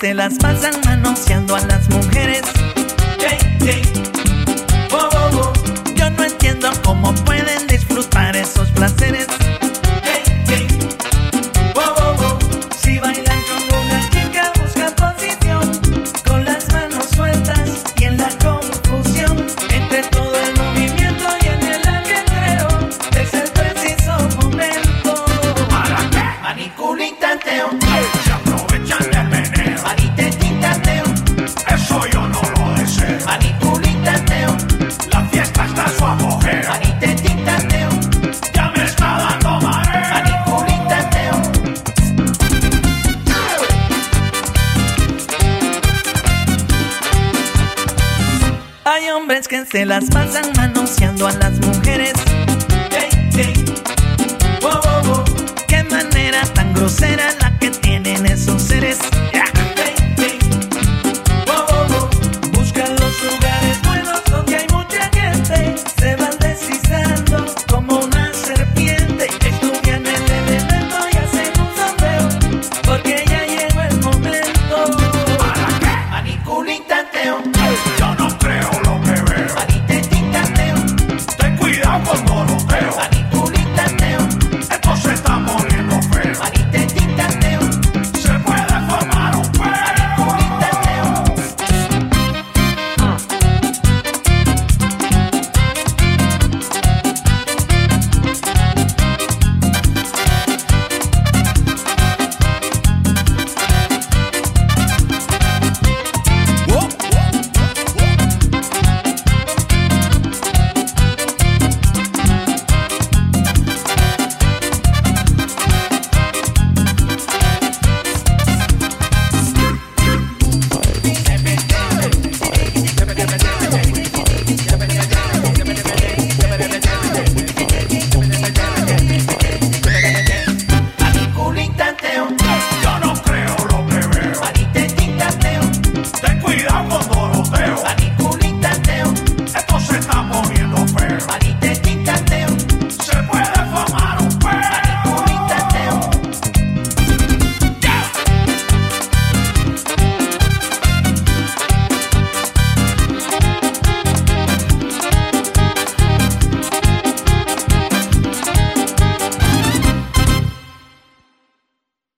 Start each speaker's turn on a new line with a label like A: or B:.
A: se las pasan manoseando a las mujeres.
B: Hey, hey. Oh, oh, oh.
A: Yo no entiendo cómo pueden disfrutar esos placeres.
B: Hey, hey. Oh, oh, oh.
A: Si bailan con una chica buscan posición, con las manos sueltas y en la confusión, entre todo el movimiento y en el ajetreo, es el preciso momento.
B: ¿Para qué?
A: Maniculitateo,
B: Se aprovechan del meneo.
A: manitetintateo,
B: Eso yo no lo deseo.
A: maniculitateo,
B: La fiesta está a su apogeo.
A: manitetintateo,
B: Ya me está dando mareo.
A: maniculitateo. Hay hombres que se las pasan manoseando a las mujeres.
B: Hey, hey. Oh, oh, oh.
A: Qué manera tan grosera la que tienen esos seres.